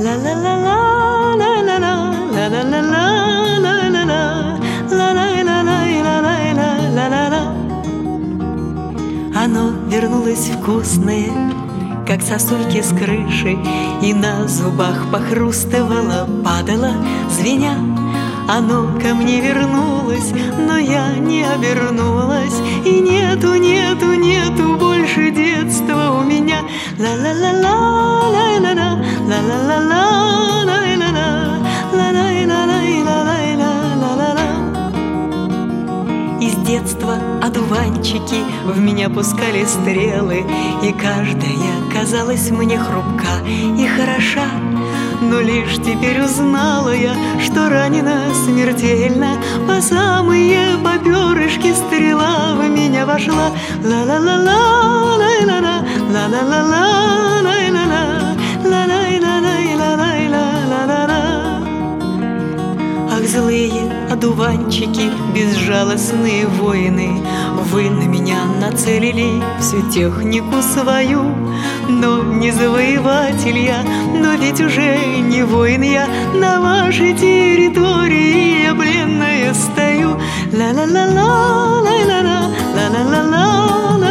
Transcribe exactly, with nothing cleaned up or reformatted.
Оно вернулось вкусное, как сосульки с крыши, и на зубах похрустывало, падало, звеня. Оно ко мне вернулось, но я не обернулась, и нету, нету, нету больше детства у меня. Ла-ла-ла-ла, ла-ла-ла, ла-ла-ла-ла, ла-ла-ла, ла-ла-ла-ла-ла-ла-ла-ла. Из детства одуванчики в меня пускали стрелы, и каждая казалась мне хрупка и хороша. Но лишь теперь узнала я, что ранена смертельно, по самые попёрышки стрела в меня вошла. Ла-ла-ла-ла, лай-ла-ла, ла-ла-ла-ла, лай-ла-ла, ла-лай-ла-лай-ла-лай-ла-ла-ла. Ах, злые одуванчики, безжалостные воины, вы на меня нацелили всю технику свою. Но не завоеватель я, но ведь уже не воин я, на вашей территории я пленная стою. Ла-ла-ла-ла, лай-ла-ла, ла-ла-ла-ла.